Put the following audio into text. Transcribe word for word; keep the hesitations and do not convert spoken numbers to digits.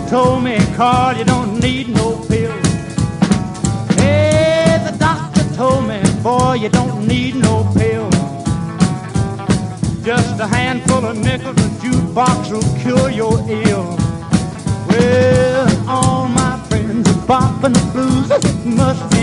told me, Carl, you don't need no pills. Hey, the doctor told me, boy, you don't need no pills. Just a handful of nickels, a jukebox will cure your ill. Well, all my friends are bopping the blues. Must